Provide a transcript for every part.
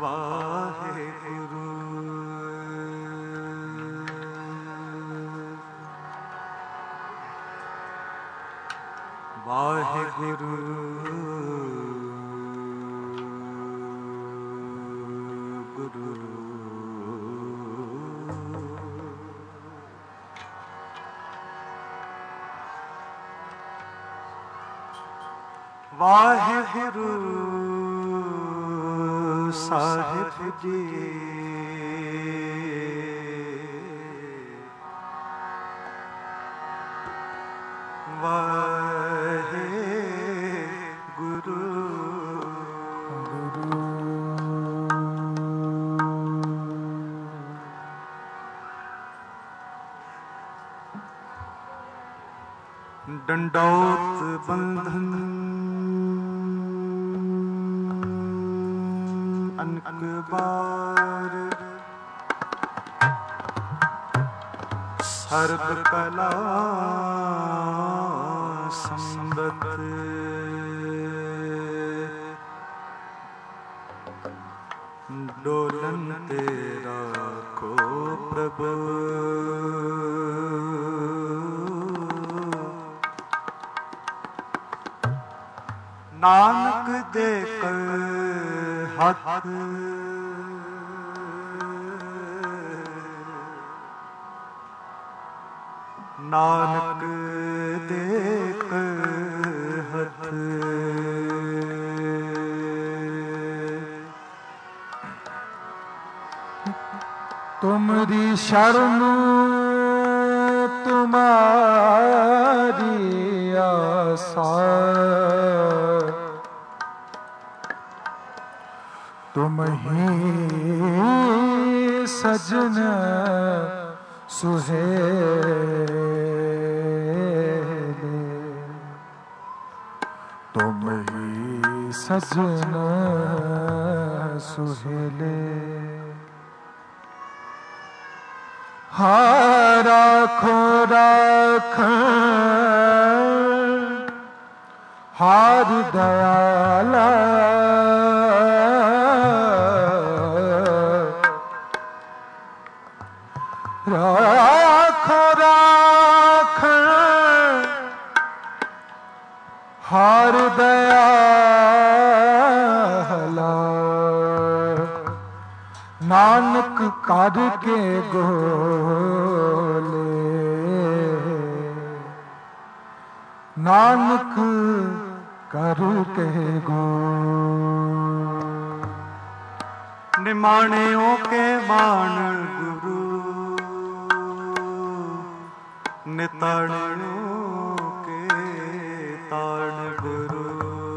वाहेगुरु वाहेगुरु गुरु वाहेगुरु साहिब जी वाहेगुरु गुरु दंडौत बंधन अनक बार सर्व कला संबत डोलन तेरा को प्रभु नानक देकर हाथ नानक देकर हाथ तुमरी शरण तुम्हारी आसा तुम ही सजन सुहेले तुम ही सजन सुहेले राखो राख हार दयाला राखो राख हार दयाला नानक कर के गोले नानक कर के गो निमाणियों के मान गुरु निताणियों के ताण गुरु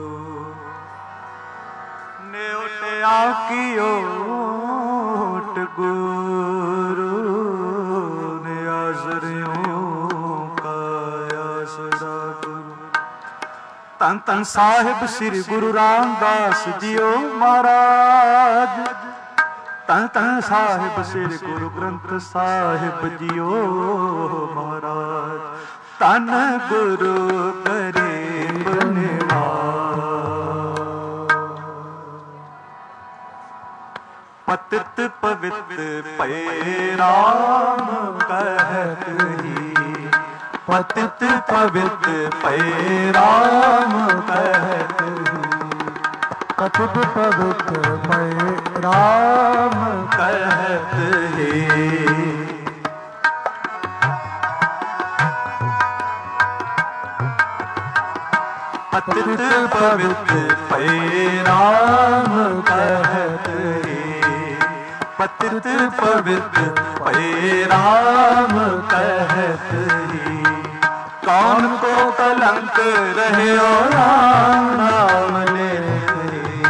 न्योटिया की ओट गुरु ने आजरियों का आसरा गुरु तन तन साहिब श्री गुरु रामदास जियो महाराज तन तन साहिब श्री गुरु ग्रंथ साहिब जियो महाराज तन गुरु गरीब पतित पवित्र पै राम कहत ही पतित पवित्र पै राम कहत ही पतित पवित्र पै राम कहत ही पतित पवित्र पै राम कहत ही पतित पवित्र पै राम कहत ही कौन को कलंक रहे राम नाम लेते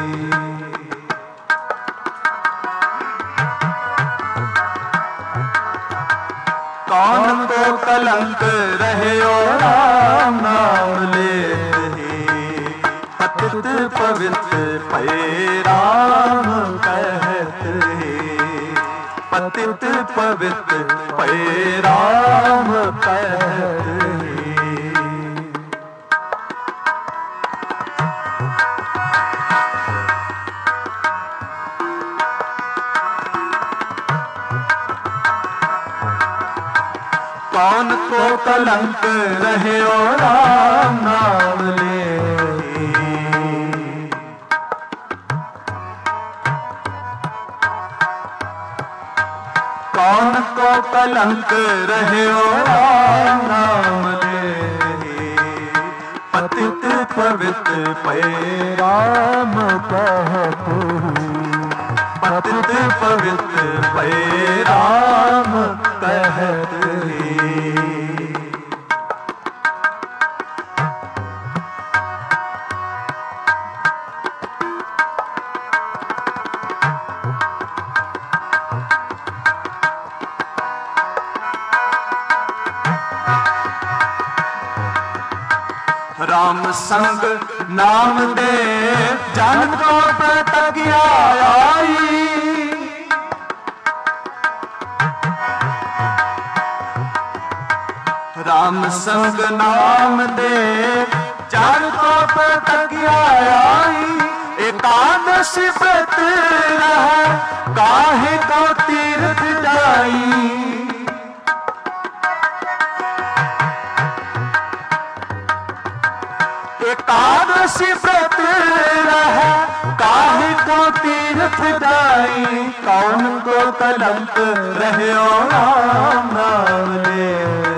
कौन को कलंक रहे राम नाम लेते पतित पवित्र पै राम कहत ही पतित पवित्र पै राम कहत ही कौन को कलंक रहे ओ राम नाम ले। कौन को कलंक रहे ओ राम नाम ले। पतित पवित्र पे राम कहत पतित पवित्र पे राम कहत राम संग नाम दे जन को प्रतिज्ञा आई। राम संग नाम दे जन को प्रतिज्ञा आई। एकादशी व्रत रह काहे को तीर्थ जाई। एकादशी व्रत रह काहे को तीर्थ जाई। कौन को कलंक रहे ओ राम नाम ले।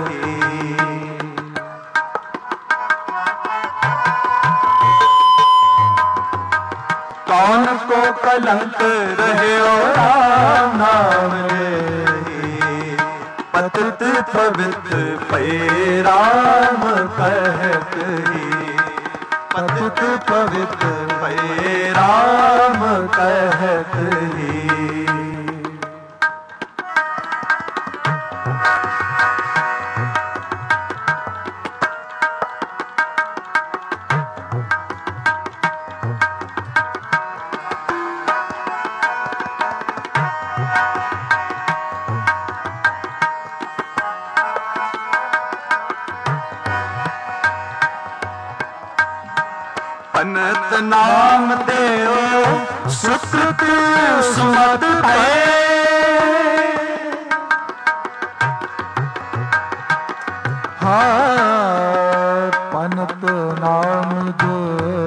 कौन को कलंक रहे ओ राम नाम ले। पतित पवित्र पे राम कहत पतित पवित्र पे राम कहत पनत नाम देओ सुकृत सुमत भय। हाँ पनत नाम दो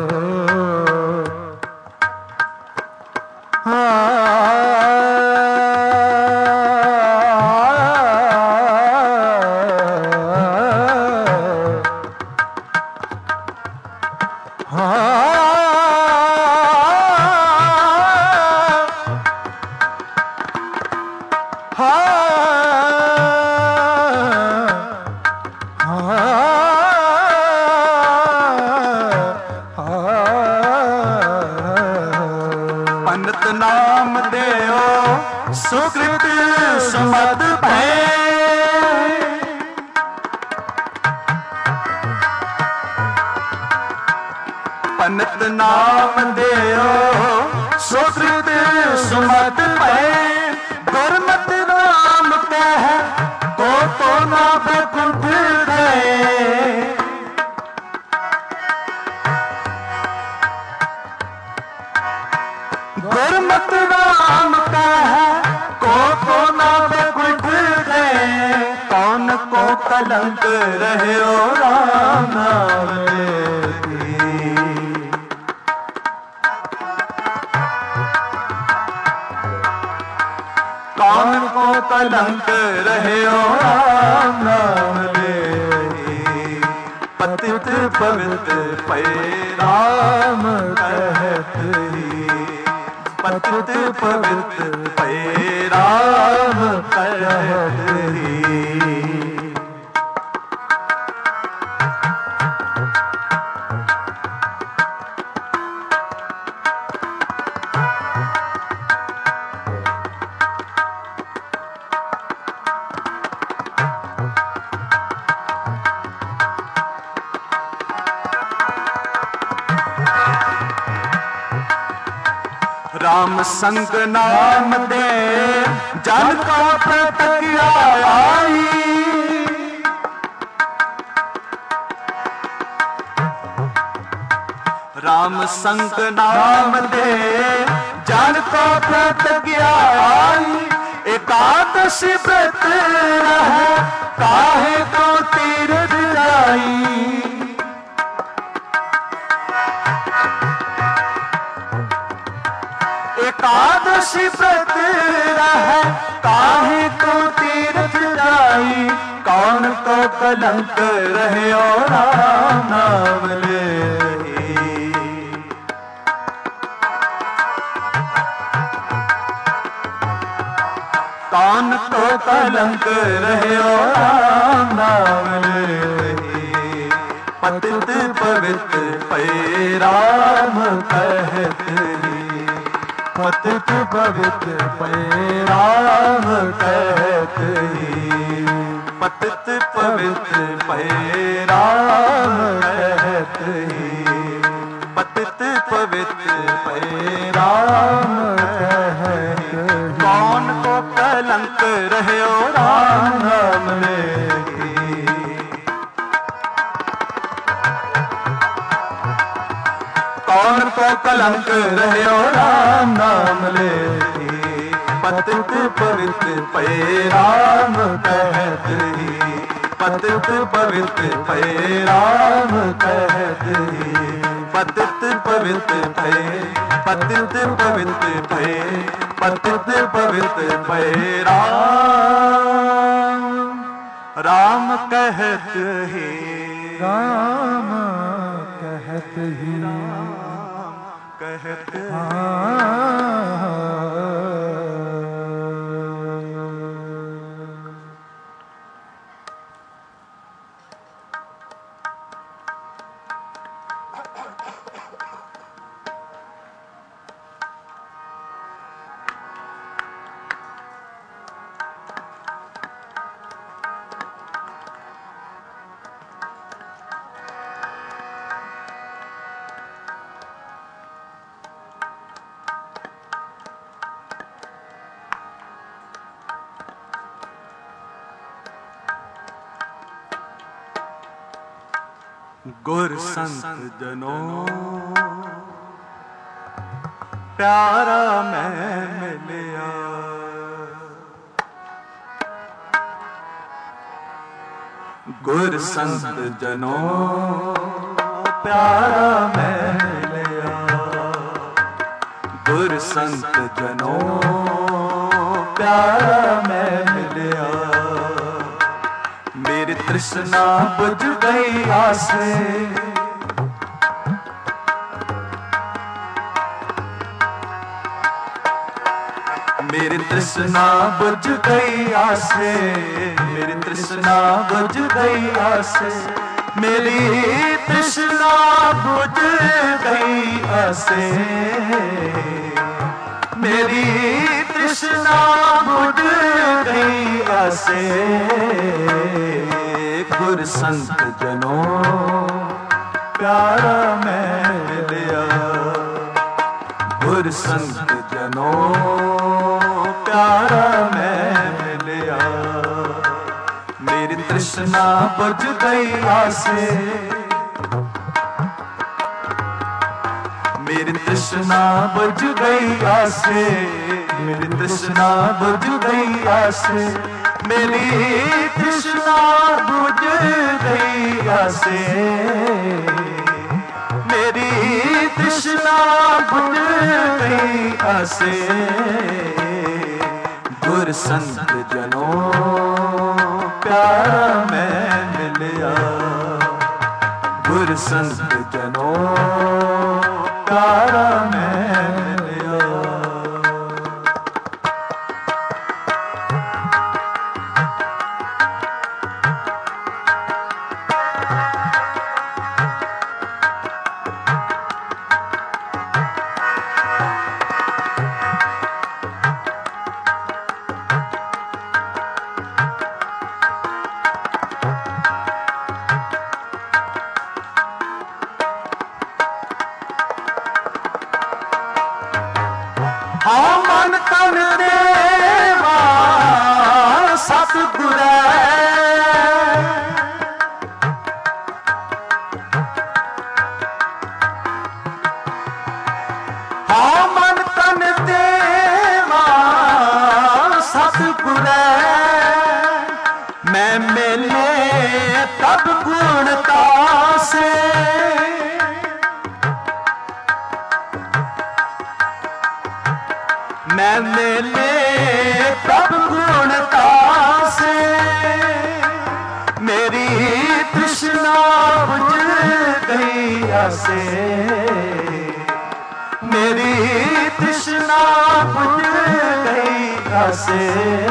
पंडित नाम देओ सुकृत सुमत भय। पंडित नाम देओ सुकृत सुमत भय। गुरमत नाम कह तो ना बैकुंठ गए। गुरमत नाम कह को ना बैकुंठ गए। कौन को कलंक रहे ओ राम नाम ले। कौन को कलंक रहे ओ राम नाम ले। पतित पवित्र पे राम कहत पतित पवित्र पे राम कहत। राम संग नाम दे जन का प्रतिज्ञा आई। राम संग नाम दे जन को प्रतिज्ञा आई। एकादशी व्रत रहे काहे को तीर्थ जाई। एकादशी व्रत रहे काहे को तीर्थ जाई। कौन को कलंक रहे और राम नाम ले। कौन को कलंक रहे और राम नाम ले। पतित पवित्र पै राम कहत ही। पतित पवित्र पै राम कहत ही। पतित पवित्र पै राम कहत ही। पतित पवित्र पै राम कहत ही। कौन को कलंक रहे ओ राम नाम ले। कौन को कलंक रहे ओ राम नाम ले। पतित पवित्र पै राम कहत ही। पतित पवित्र पै राम कहत ही। पतित पवित्र पै। पतित पवित्र पै। पतित पवित्र पै राम। राम कहत ही। राम कहत ही। राम कहत ही। गुर संत जनों प्यारा मैं मिलिया। गुर संत जनों प्यारा मैं मिलिया। गुर संत जनों प्यारा मैं मिलिया। मेरी तृष्णा बुझ गई आसे। मेरी तृष्णा बुझ गई आसे। मेरी तृष्णा बुझ गई आसे। मेरी तृष्णा बुझ गई आसे। मेरी तृष्णा बुझ गई आसे। गुर संत जनों प्यारा मैं मिलिया। गुर संत जनों प्यारा मैं मिलिया। मेरी तृष्णा बुझ गई आसे। मेरी तृष्णा बुझ गई आसे। मेरी तृष्णा बुझ गई आसे। मेरी तृष्णा बुझ गई आसे। मेरी तृष्णा बुझ गई आसे। गुर संत जनों प्यारा मैं मिलिया। गुर संत जनों प्यारा मैं मिलिया। मैं मेले प्रभु गुणता से मेरी तृष्णा बुझ गई आसे, मेरी तृष्णा बुझ गई आसे।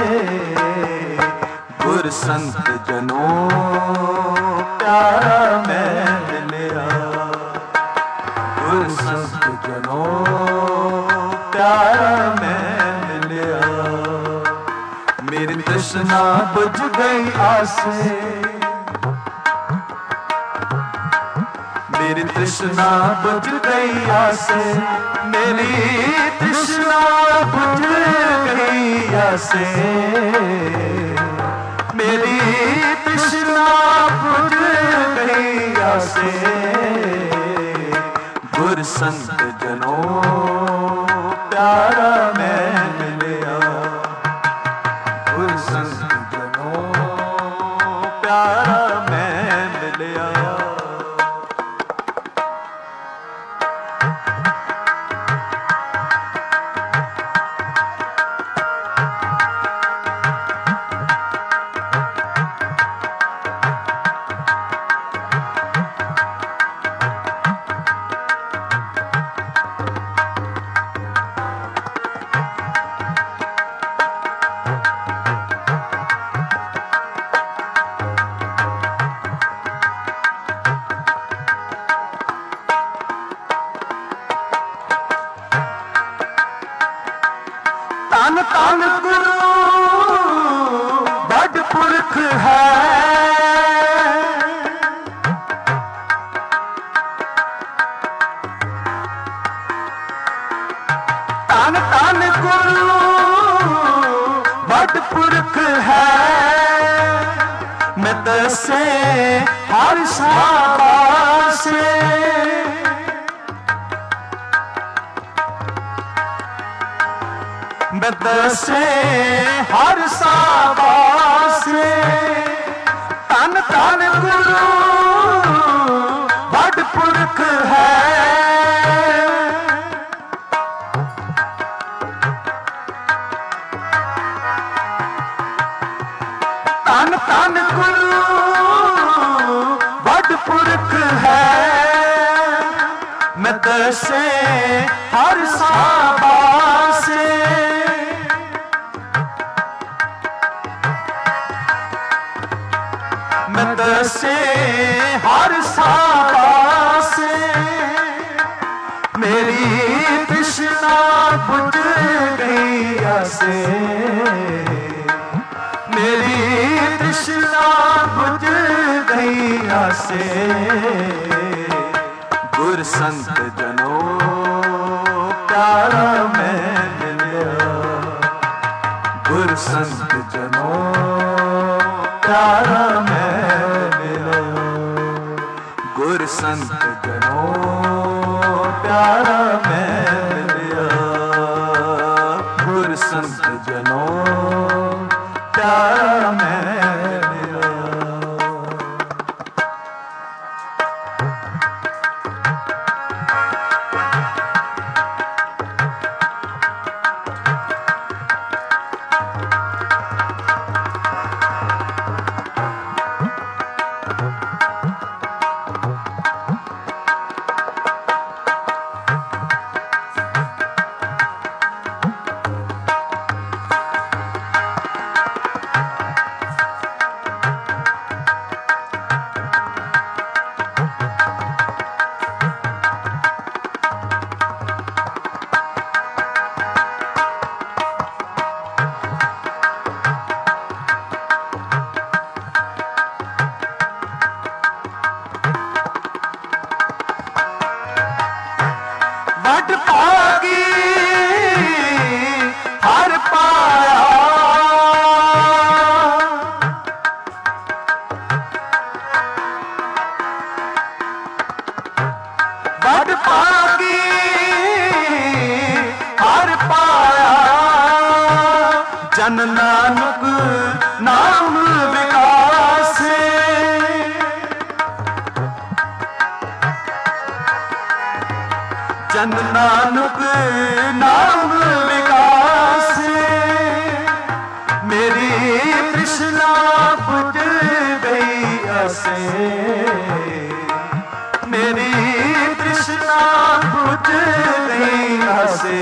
गुर संत जनों प्यारा मैं मिलिया, गुर संत जनों प्यारा मैं मिलिया। मेरी तृष्णा बुझ गई आसे, मेरी तृष्णा बुझ गई आसे, मेरी तृष्णा बुझ गई आसे, मेरी तृष्णा बुझ गई आसे। गुर संत जनों प्यारा मैं मिलिया, गुर संत जनों प्यारा मैं मिलिया। तन तन गुरु बड़ पुरख है, तन तन गुरु बड़ पुरख है। मैं दसे हर शाबासे, मैं दसे हर शाबासे। तन तन गुरु बड़ पुरख है, तन तन गुरु बड़ पुरख है। मैं दसे हर शाबासे, मैं दसे हर शाबासे। मेरी तृष्णा बुझ गई आसे, मेरी तृष्णा बुझ गई आसे। गुर संत जनों प्यारा मैं मिलिया, गुर संत जनों प्यारा मैं मिलिया, गुर संत जनों प्यारा मैं मिलिया, गुर संत जनों प्यारा मैं मिलिया। वड पागी हर पाया, वड पागी हर पाया। जन नानक नाम विकासे, जन नानक नाम विकास। से मेरी तृष्णा बुझ गई ऐसे, मेरी तृष्णा बुझ गई ऐसे।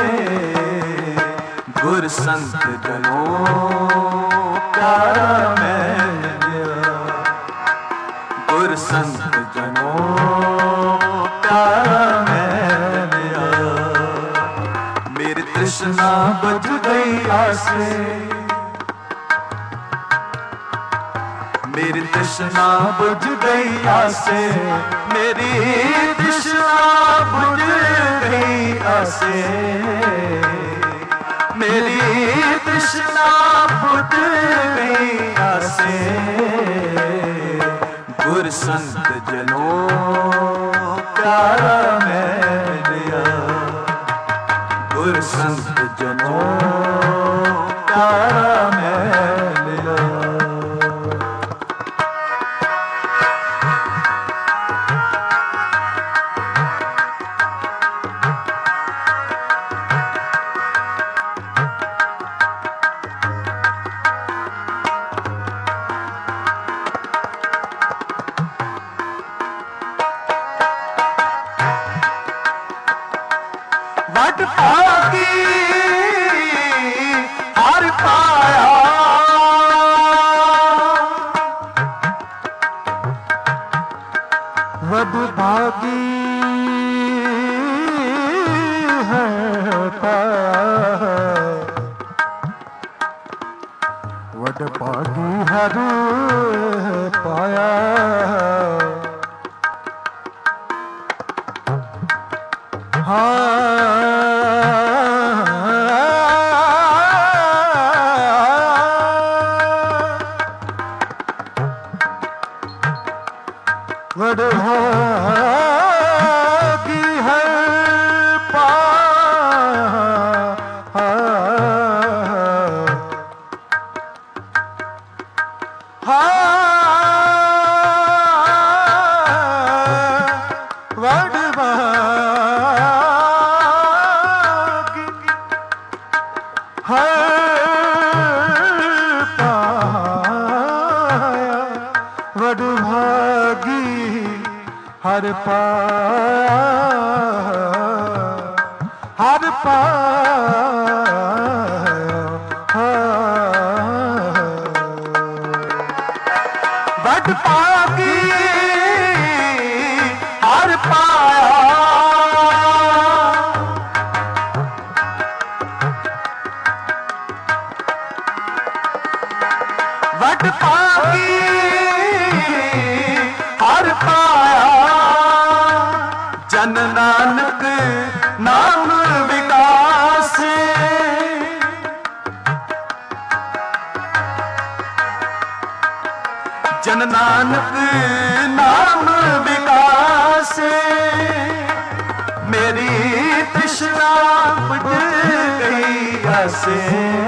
गुर संत जनों प्यारा मैं लिया, गुर संत जनों प्यारा मैं लिया। मेरी तृष्णा बुझ गई आसे, मेरी तृष्णा बुझ गई आसे, मेरी तृष्णा बुझ गई आसे, मेरी तृष्णा बुझ गई आसे। गुर संत जनों प्यारा मैं लिया, गुर संत जनों प्यारा मैं लिया। वड भागी हर पाया, वड भागी है पाया, वड भागी हर पाया। वड भागी है पाया, वड भागी है पाया, वड भागी हर पाया, हर पाया। वड भागी हर पाया, वड भागी हर पाया। जन नानक नाम विकास, जन नानक नाम विकास। मेरी तृष्णा बुझ गई ऐसे,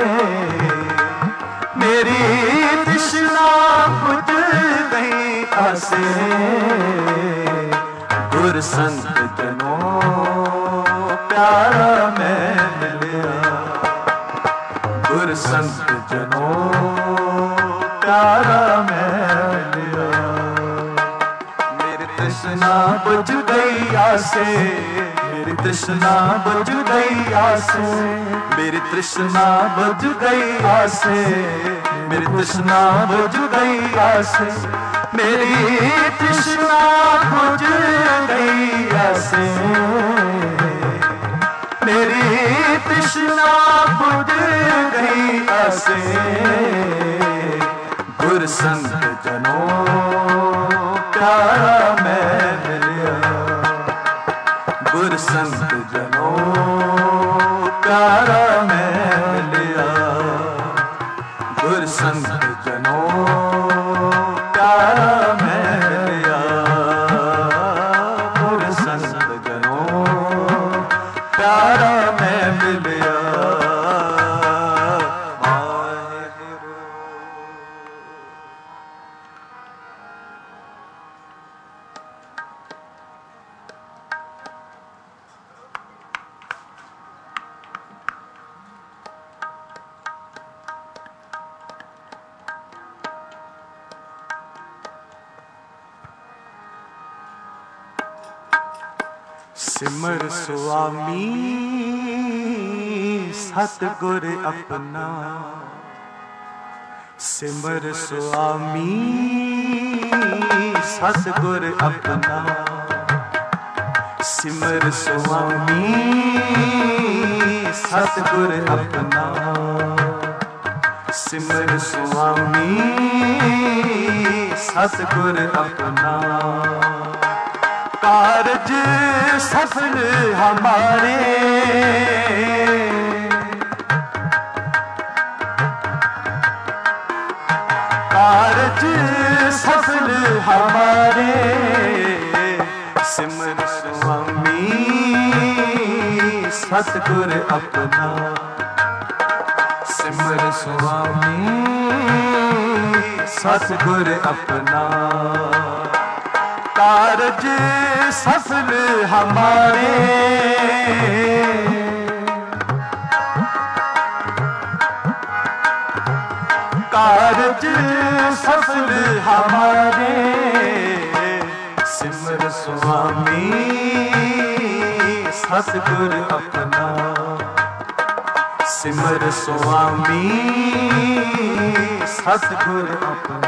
मेरी तृष्णा बुझ गई ऐसे। गुर संत जनों प्यारा मैं लिया, गुर संत जनों प्यारा मैं लिया। मेरी तृष्णा बुझ गई आसे, मेरी तृष्णा बुझ गई आसे, मेरी तृष्णा बुझ गई आसे, मेरी तृष्णा बुझ गई आसे, मेरी तृष्णा बुझ गई आसे, मेरी तृष्णा बुझ गई आसे। गुर संत जनों प्यारा मैं लिया, गुर संत जनों प्यारा मैं लिया, गुर संत जनों प्यारा मैं लिया, गुर संत जनों प्यारा मैं लिया। सिमर सुआमी सतगुर अपना, सिमर सुआमी सतगुर अपना, सिमर सुआमी सतगुर अपना, सिमर सुआमी सतगुर अपना। कारज सफल हमारे, कारज सफल हमारे, सिमर स्वामी सतगुर अपना, सिमर स्वामी सतगुर अपना। कारज सफल हमारे, कारज सफल हमारे, सिमर स्वामी सतगुर अपना, सिमर स्वामी सतगुर अपना।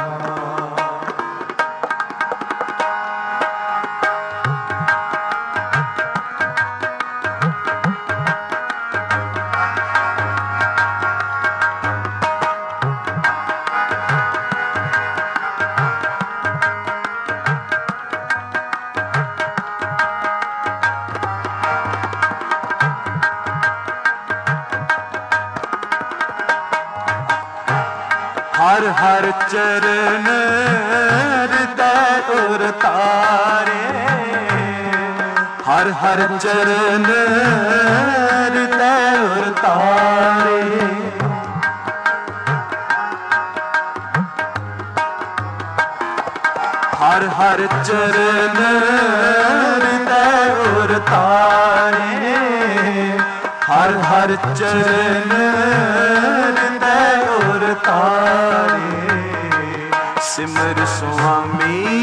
हर हर चरण हृदय उर तारे, हर हर चरण हृदय उर तारे, हर हर चरण हृदय उर तारे, हर हर चरण हृदय उर तारे। सिमर स्वामी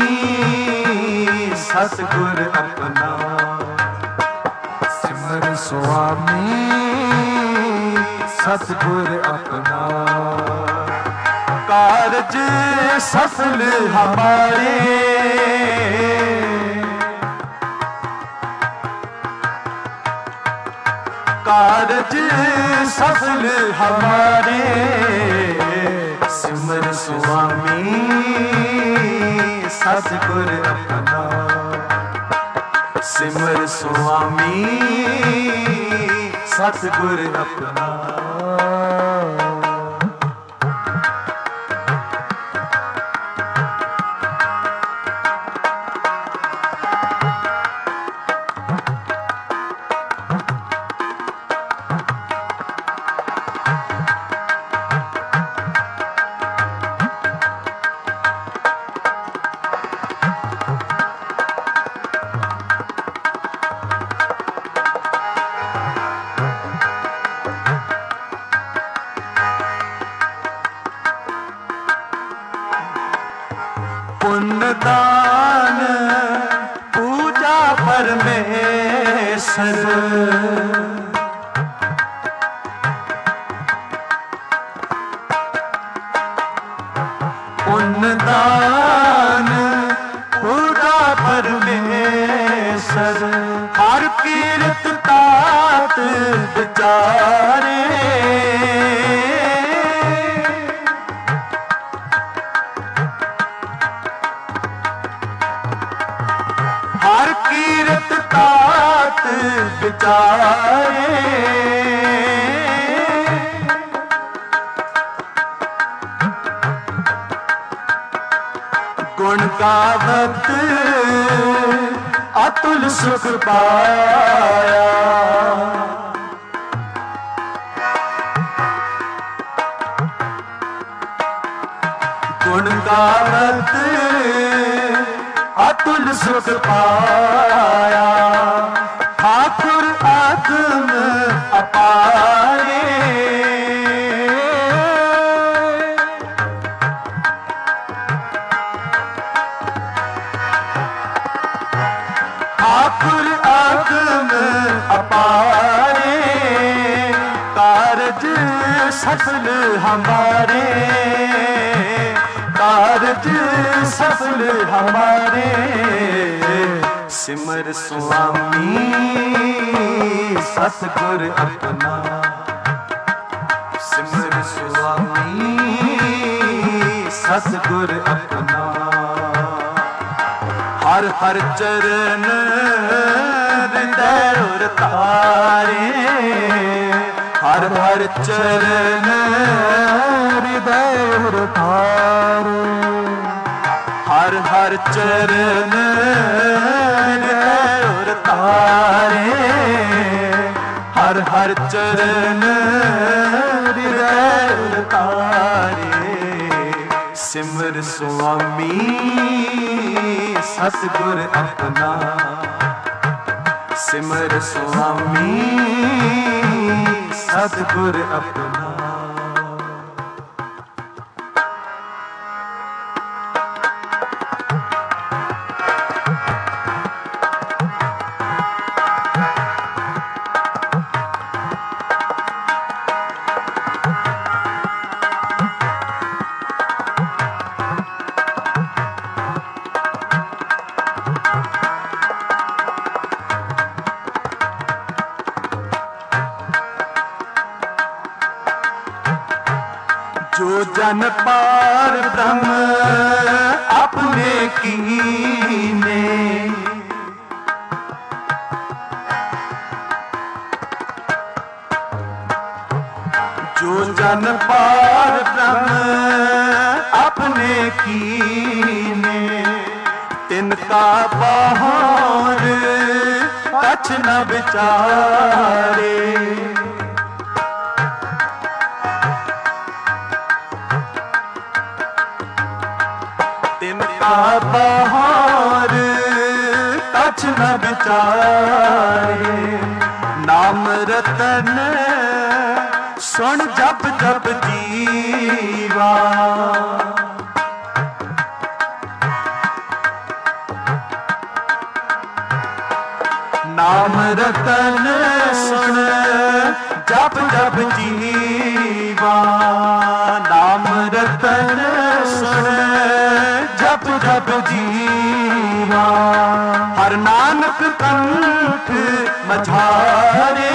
सतगुर अपना, सिमर स्वामी सतगुर अपना। कारज सफल हमारे, कारज सफल हमारे, सिमर स्वामी सतगुर अपना, सिमर स्वामी सतगुर अपना। पुण्यदान पूजा परमेश्वर, पुण्यदान पूजा परमेश्वर। हर कीरत तात विचारे, हर कीरत तात विचारे। गुण गावत अतुल सुख पाया, गुण गावत अतुल सुख पाया। ठाकुर आत्म अपारे, ठाकुर आत्म सफल हमारे, कारज सफल हमारे। सिमर स्वामी सतगुर अपना, सिमर स्वामी सतगुर अपना। हर हर चरण हृदय और तारे, हर हर चरण हृदय और तारे, हर हर चरण हृदय और तारे, हर हर चरण हृदय और तारे। सिमर स्वामी सतगुर अपना, सिमर स्वामी सतगुर अपना। जो जन पार ब्रह्म अपने कीने, जो जन पार ब्रह्म अपने कीने। तिनका बाहर कछ न विचारे, बाहर कछ न विचारे। नाम रतन सुन जप जप जीवा, नाम रतन सुन जप जप जीवा। नाम रतन सुन जप जप जीवा। हर नानक कंठ मझारे,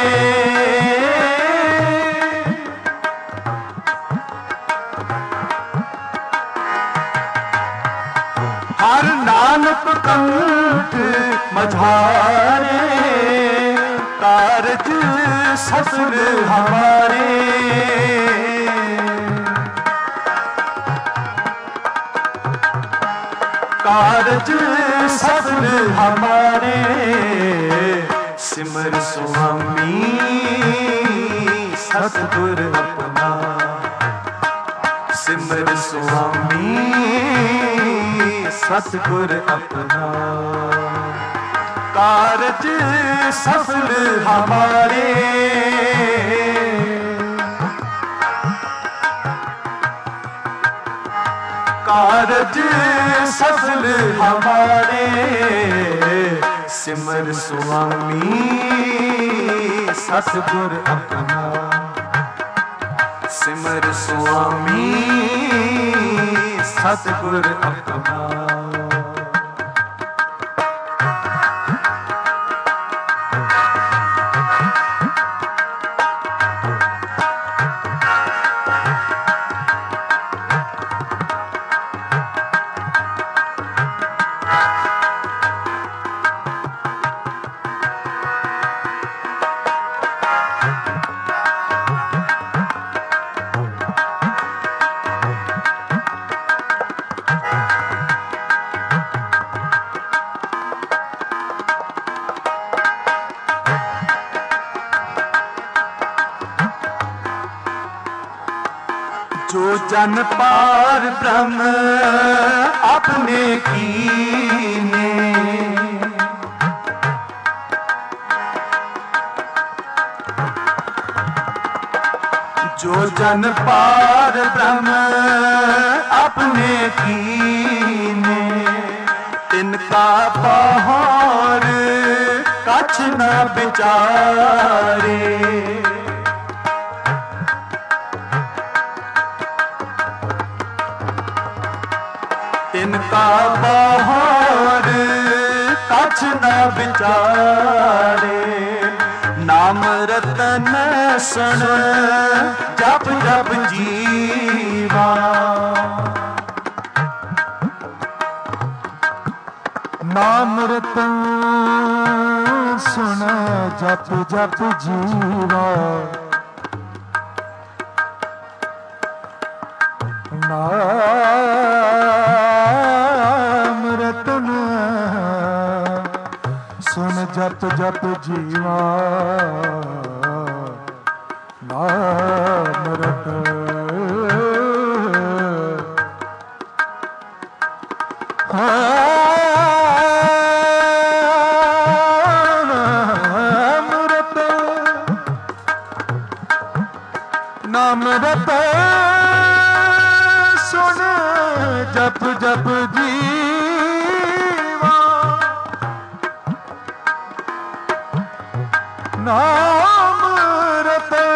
हर नानक कंठ मझारे। कारज सफल हमारे, कारज सफल हमारे। सिमर स्वामी सतगुर अपना, सिमर स्वामी सतगुर अपना। कारज सफल हमारे, कारज सफल हमारे। सिमर स्वामी सतगुर अपना, सिमर स्वामी सतगुर अपना। जो जन पार ब्रह्म अपने कीने, जो जन पार ब्रह्म अपने कीने। तिनका बाहर कछ न विचारे, ਵਿਚਾਰੇ। ਨਾਮ ਰਤਨ ਸੁਣ ਜਪ ਜਪ ਜੀਵਾ। ਨਾਮ ਰਤਨ ਸੁਣ ਜਪ ਜਪ ਜੀਵਾ। ਨਾਮ ਰਤਨ ਸੁਣ ਜਪ ਜਪ ਜੀਵਾ। ਨਾਮ ਰਤਨ ਨਾਮ ਰਤਨ ਸੁਣ ਜਪ ਜਪ ਜੀਵਾ। ਨਾਮ ਰਤਨ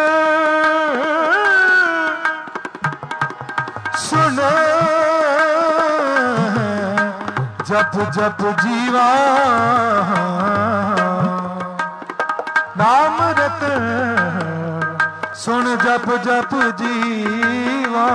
ਸੁਣ ਜਪ ਜਪ ਜੀਵਾ। ਨਾਮ ਰਤਨ ਸੁਣ ਜਪ ਜਪ ਜੀਵਾ।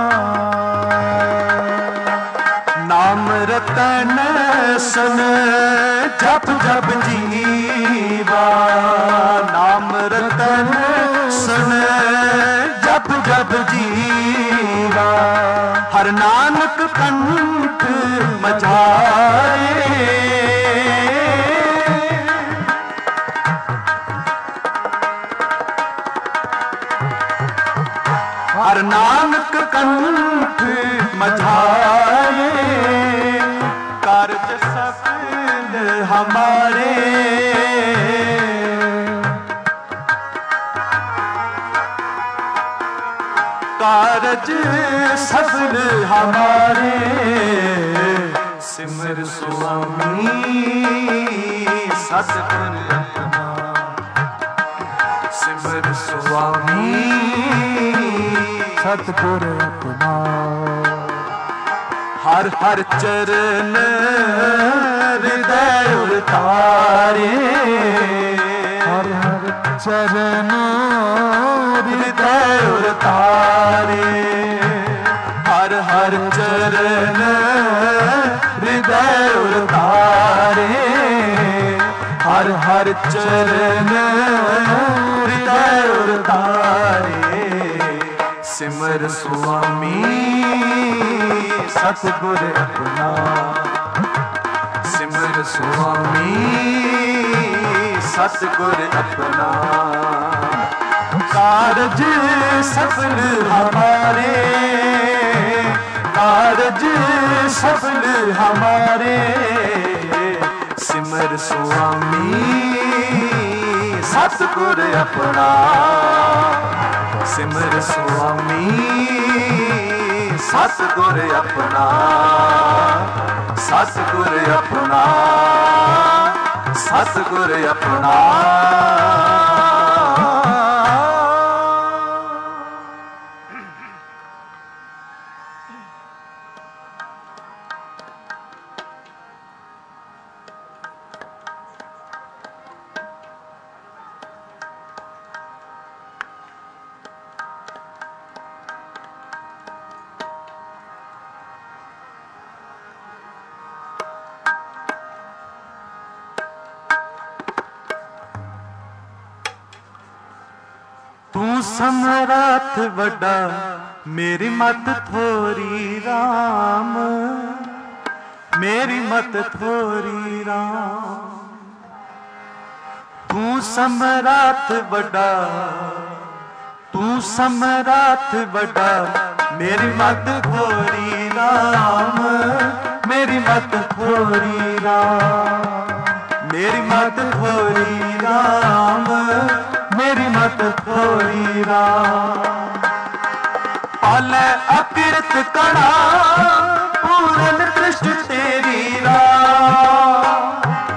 ਨਾਮ ਰਤਨ ਸੁਨ ਜਪ ਜਪ ਜੀਵਾ। ਨਾਮ ਰਤਨ ਸੁਨ ਜਪ ਜਪ ਜੀਵਾ। ਹਰ ਨਾਨਕ ਕੰਠ ਮਝਾਰੇ। ਹਰ ਨਾਨਕ ਕੰਠ ਮਝਾਰੇ। ਕਾਰਜ ਸਫਲ ਹਮਾਰੇ। ਕਾਰਜ ਸਫਲ ਹਮਾਰੇ। ਸਿਮਰ ਸੁਆਮੀ ਸਤਿਗੁਰ ਆਪਣਾ। ਸਿਮਰ ਸੁਆਮੀ ਸਤਿਗੁਰ ਆਪਣਾ। ਹਰ ਹਰ ਚਰਨ ਹਿਰਦੈ ਉਤਾਰੇ। ਹਰ ਹਰ ਚਰਨ ਹਿਰਦੈ ਉਤਾਰੇ। ਹਰ ਹਰ ਚਰਨ ਹਿਰਦੈ ਉਤਾਰੇ। ਹਰ ਹਰ ਚਰਨ ਹਿਰਦੈ ਉਤਾਰੇ। ਸਿਮਰ ਸੁਆਮੀ ਸਤਿਗੁਰ ਆਪਣਾ। ਸਿਮਰ ਸੁਆਮੀ ਸਤਿਗੁਰ ਆਪਣਾ। ਕਾਰਜ ਸਫਲ ਹਮਾਰੇ। ਕਾਰਜ ਸਫਲ ਹਮਾਰੇ। ਸਿਮਰ ਸੁਆਮੀ ਸਤਿਗੁਰ ਆਪਣਾ। ਸਿਮਰ ਸੁਆਮੀ ਸਤਿਗੁਰ ਆਪਣਾ। ਸਤਿਗੁਰ ਆਪਣਾ। ਸਤਿਗੁਰ ਆਪਣਾ। ਤੂੰ ਸਮਰਾਥ ਵੱਡਾ ਮੇਰੀ ਮਤ ਥੋਰੀ ਰਾਮ। ਮੇਰੀ ਮਤ ਥੋਰੀ ਰਾਮ। ਤੂੰ ਸਮਰਾਥ ਵੱਡਾ। ਤੂੰ ਸਮਰਾਥ ਵੱਡਾ ਮੇਰੀ ਮਤ ਥੋਰੀ ਰਾਮ। ਮੇਰੀ ਮਤ ਥੋਰੀ ਰਾਮ। ਮੇਰੀ ਮਤ ਥੋਰੀ ਰਾਮ। ਮੇਰੀ ਮਤ ਥੋਰੀ ਰਾਮ। ਪਾਲੈ ਅਕਿਰਤ ਕਣਾ ਪੂਰਨ ਦ੍ਰਿਸ਼ਟ ਤੇਰੀ ਰਾਮ।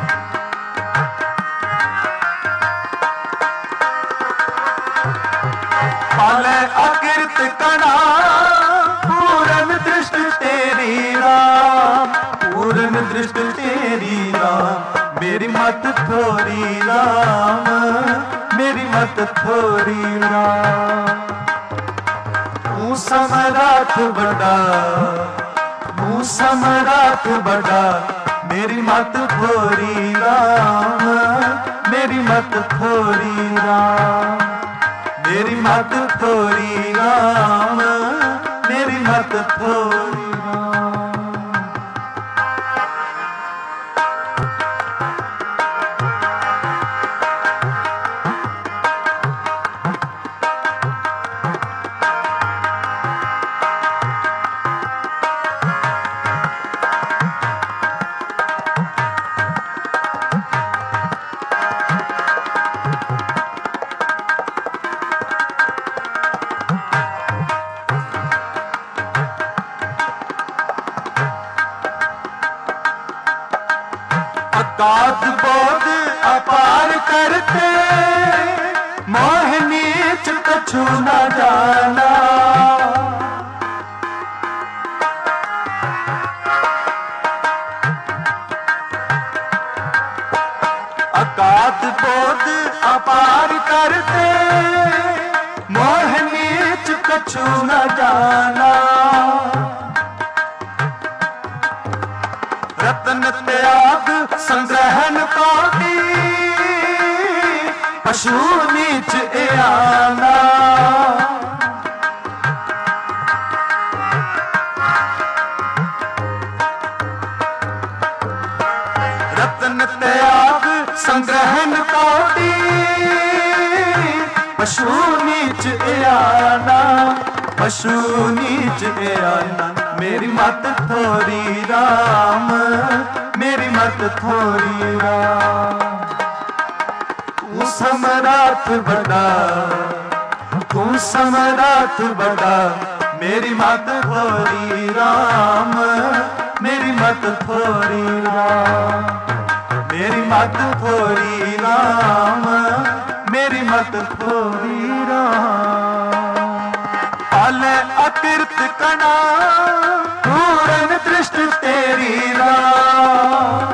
ਪਾਲੈ ਅਕਿਰਤ ਕਣਾ ਪੂਰਨ ਦ੍ਰਿਸ਼ਟ ਤੇਰੀ ਰਾਮ। ਪੂਰਨ ਦ੍ਰਿਸ਼ਟ ਤੇਰੀ ਰਾਮ। मेरी मत थोड़ी राम, मेरी मत थोड़ी राम। तू सम्राट बड़ा, तू सम्राट बड़ा, मेरी मत थोड़ी राम, मेरी मत थोड़ी राम, मेरी मत थोड़ी राम, मेरी मत थोड़ी राम। अगाध बोध अपार करते, मोह नीच कछु न जाना। अगाध बोध अपार करते, मोह नीच कछु न जाना। रतन त्याग संग्रहण कोटि, पशु नीच आना। रतन त्याग संग्रहण कोटि, पशु नीच आना, पशु नीच आना। मेरी मत थोड़ी राम, मेरी मत थोड़ी राम। तू सम्राट बड़ा, तू सम्राट बड़ा, मेरी मत थोड़ी राम, मेरी मत थोड़ी राम, मेरी मत थोड़ी राम, मेरी मत थोड़ी राम। पाले अकृत कणा, पूरन दृष्टि तेरी राम।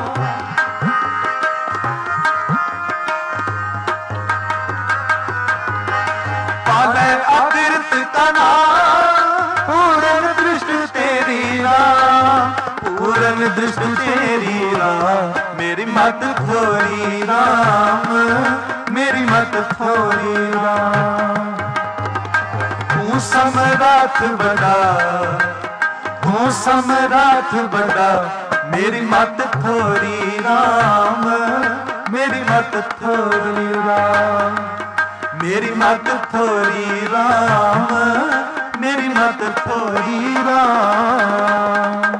पाले अकृत कणा, पूरन दृष्टि तेरी राम, पूरन दृष्टि तेरी राम। मेरी मत थोड़ी राम, मेरी मत थोड़ी राम। तू सम्राट बड़ा, तू सम्राट बड़ा, मेरी मत थोड़ी राम, मेरी मत थोड़ी राम, मेरी मत थोड़ी राम, मेरी मत थोड़ी राम।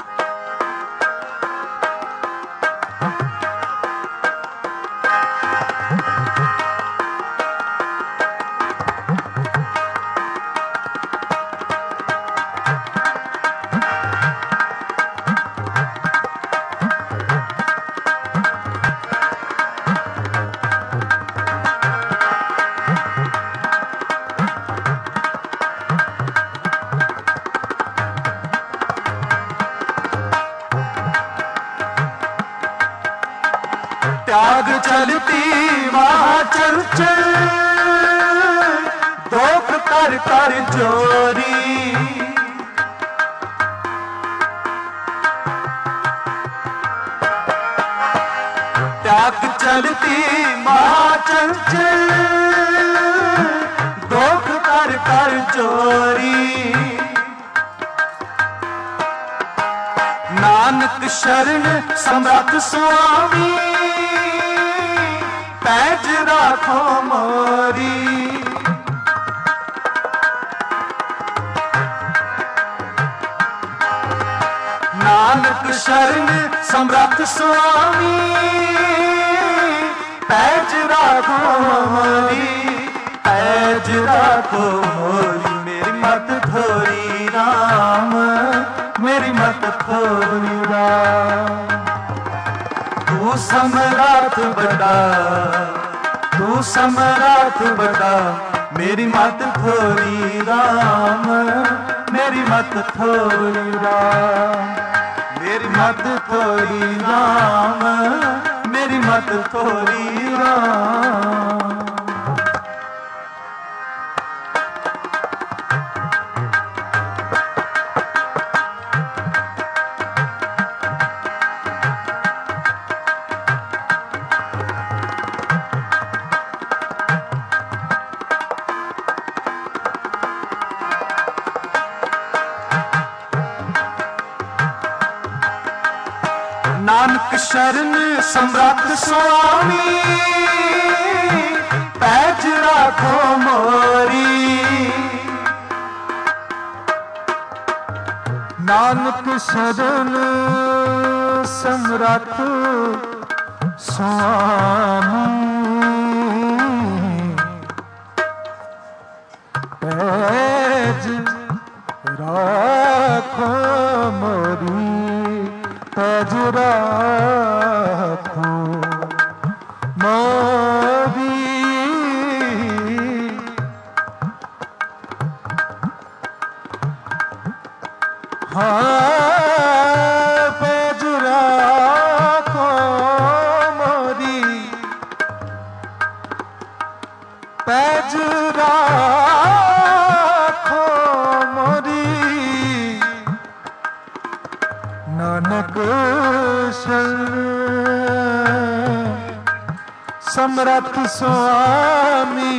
त्याग चलती वहाँ चल चल, दोख कर कर चोरी। त्याग चलती वहाँ चल चल, दोख कर कर चोरी। नानक शरण समर्थ स्वामी, पैज राखो मोरी। नानक शरण समर्थ स्वामी, पैज राखो मोरी, पैज राखो मोरी। मेरी मत थोड़ी राम, मेरी मत थोड़ी राम। तू सम्राट बड़ा, तू सम्राट बड़ा, मेरी मत थोड़ी राम, मेरी मत थोड़ी राम, मेरी मत थोड़ी राम, मेरी मत थोरी राम। नानक शरण समरथ स्वामी पैज राखो मोरी। नानक शरण समरथ स्वामी पैज राखो मोरी। पैज राखो मोरी। हाँ पैज राखो मोरी। पैज राखो मोरी। नानक समरथ स्वामी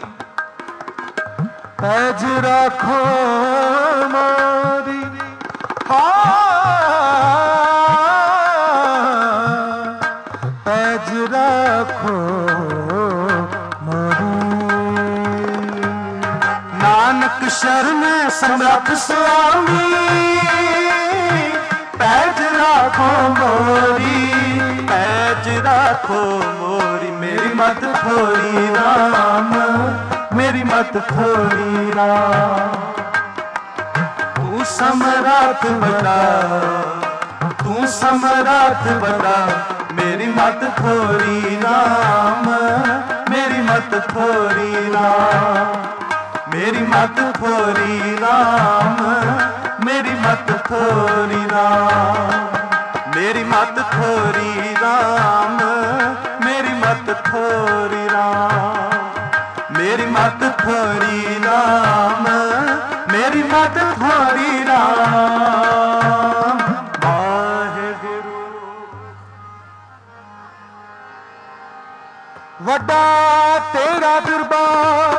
पैज राखो मोरी। पैज राखो मोरी। नानक शरण समरथ स्वामी पैज राखो मोरी। पैज राखो मोरी मेरी मत थोरी राम। मेरी मत थोरी राम। तू समरथ बता तू समरथ बता मेरी मत थोरी राम। मेरी मत थोरी राम। मेरी मत थोरी राम। मेरी मत थोरी राम। मेरी मत थोरी राम। मेरी मत थोरी राम। मेरी मत थोरी राम। मेरी मत थोरी राम। वाहेगुरु। वड्डा तेरा दरबार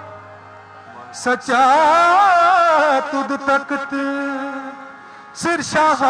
सचा तुद तख्त। सिर शाह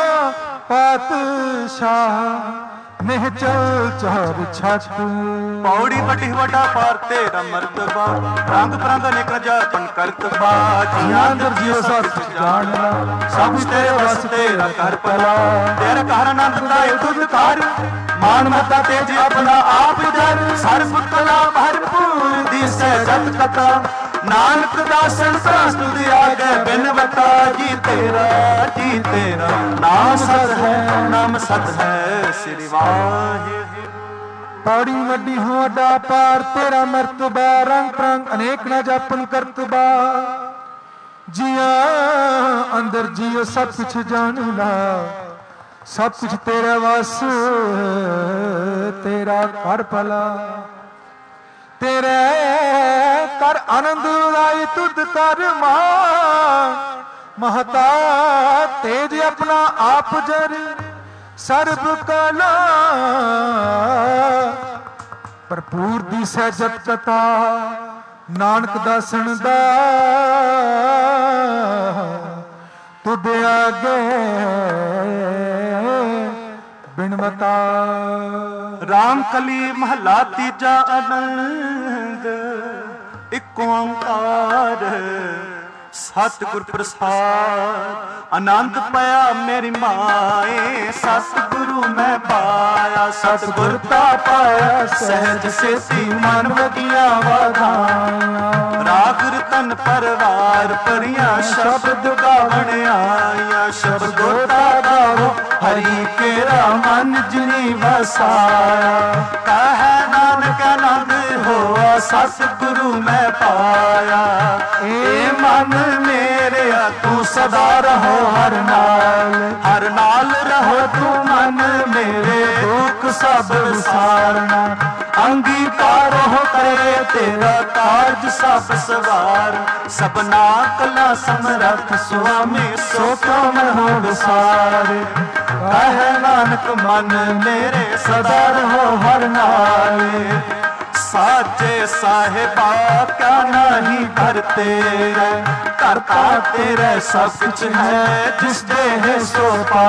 पातशाह नेह चल चार छत। पौड़ी वड्डी वड्डा पार तेरा मर्तबा। रंग बरंग अनेक जापन करतबा। जियां अंदर जियो सब जानना सब तेरे वस तेरा कर भला। तेरा घर आनंद दाए तुझ कर मान मता तेज अपना आप जर। सर्व कला भरपूर दिसै जत कथा। नानक दासन तुझ आगे बिनवता। जी तेरा नाम सत है नाम सत है श्री वाहिगुरु। पौड़ी वड्डी हो वड्डा पार तेरा मर्तबा। रंग प्रंग अनेक न जापन करतबा। जिया अंदर जियो सब कुछ जानना सब कुछ तेरा वास तेरा कर भला। तेरे कर आनंद उदाई तुद कर मान। महता तेज अपना आप जर। सर्व कला भरपूर दिसै जत कथा। नानक दासन दा तुद आगे बिनवता। राम कली महला तीजा आनंद एक ओंकार। सतगुर प्रसाद आनंद पाया मेरी माए। सतगुरु मैं पाया सतगुरता पाया। सहज से सी मन वगिया वाधाया। राग रता तन परवार परियां शब्द गावण आया। शब्दों ता गावो हरि केरा मन जिनी वसाया। कहे नानक आनंद होआ सतगुरु मैं पाया। ए मन मेरे तू सदा रहो हर नाल रहो तू मन मेरे दुख सब विसारना। अंगीकार हो करे तेरा कारज सब सवार। सबना कला समरथ स्वामी सो कौन हो विसारे। कहे नानक मन मेरे सदा रहो हर नाले। साचे साहिबा क्या नहीं कर तेरे करता तेरे सब कुछ है जिस देह सो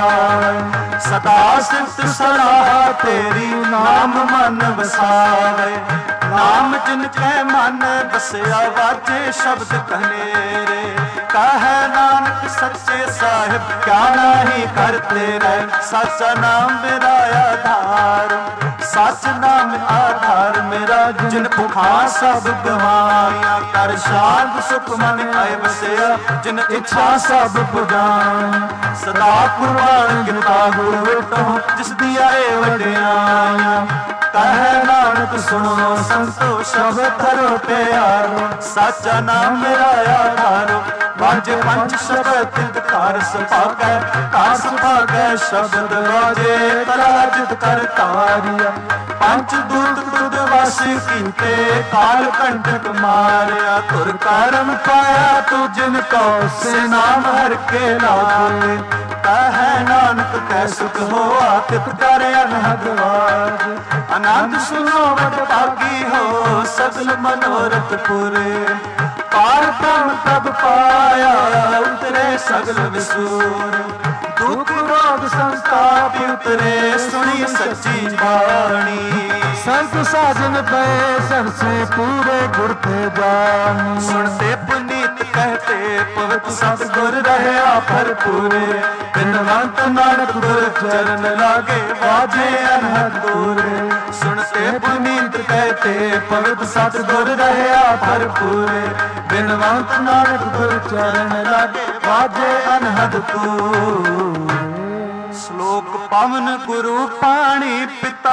पाए। सदा सिफ्त सलाह तेरी नाम मन वसावे। नाम जिनके मन बसया वाजे शब्द कनेरे। कहे नानक सच्चे साहिब क्या नहीं करते रहे। सच्चा नाम मेरा आधार सच नाम आधार मेरा। जिन भुखा सब गवाया कर शांत सुख मन आए बसया। जिन इच्छा सब पुजान सदा कुर्बान गिरता गुर विटो जिस दिया वड्याया। कहे नानक सुनो संतो शब्द करो प्यारो। सच्चा नाम मेरा आधारो वाजे पंच शब्द तितकार सभागै कार सभागै शब्द वाजे कराजित कर तारिया। पंच दूत दुध वश कीते काल कंटक मारिया। तुर करम पाया तू जिनको से नाम हर के लागे। कहे नानक कै सुख होआ तित कर अनहद वाज। आनंद सुनो वड भागी हो सगल मनोरथ पूरे। पार ब्रह्म तब पाया उतरे सगल विसूर। दुख रोग संताप उतरे सुनी सच्ची बाणी। संत साजन पे सरसे पूरे गुर पे जानी। सुनते पुनीत कहते पवित्र सतगुर रहे भरपूरे। बिनवंत नानक गुर चरण लागे वाजे अनहद दूरे। सुनते पुनीत कहते पवित्र सतगुर रहे भरपूरे। बिनवंत नानक गुर चरण लागे वाजे अनहद दूरे। श्लोक पवन गुरु पाणी पिता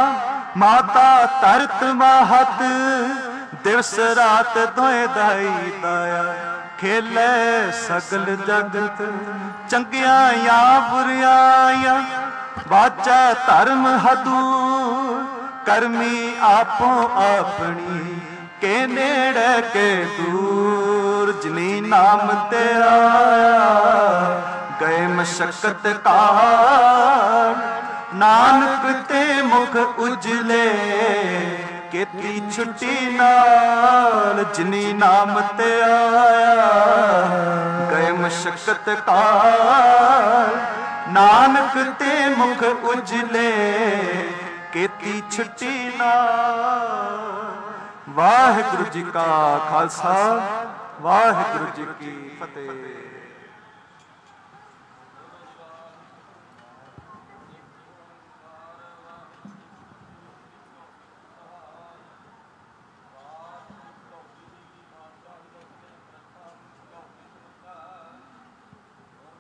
माता तरत महत। दिवस रात दोए दाई दाया खेले सगल जगत। चंगिया या बुरियाया वाचा धर्म हदूर। करमी आपो अपनी के नेड़े के दूर। जिनी नाम ते आया गए मशक्कत काल। नानक ते मुख उजले केती छुट्टी नाल। जिनी नाम ते आया गए मशक्कत काल। नानक ते मुख उजले केती छुट्टी नाल। वाहिगुरु जी का खालसा वाहिगुरु जी की फतेह।